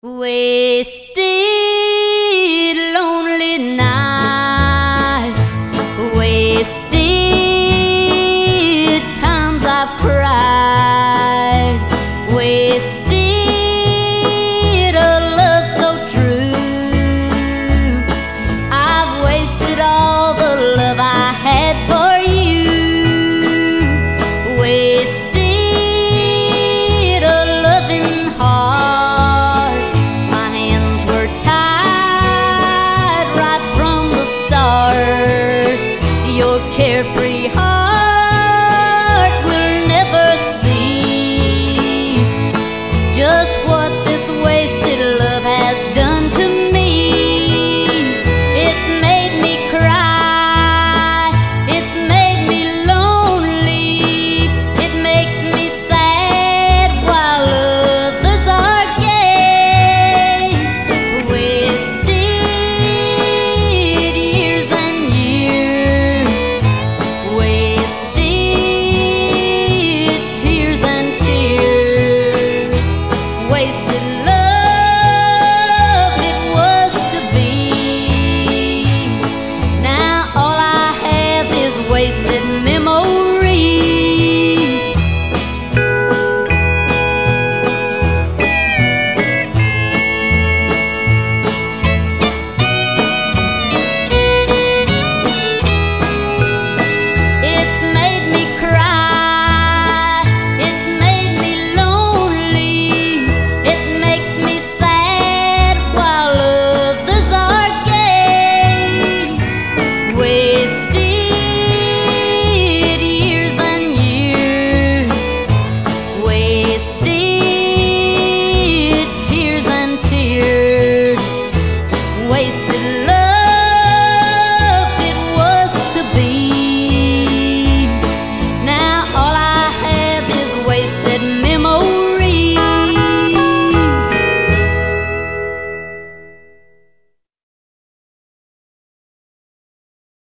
Wasted lonely nights, wasted times I've cried, wasted a love so true. I've wasted all the love I had for you, wasted a loving heart. Your carefree heart will never see just what this wasted love has done to me. It's made me cry, it's made me lonely, it makes me sad while others are gay. Wasted years and years, wasted love it was to be. Now all I have is wasted memories. It's made me cry, it's made me lonely, it makes me sad while others are gay. Wasted years and years, wasted tears and tears, wasted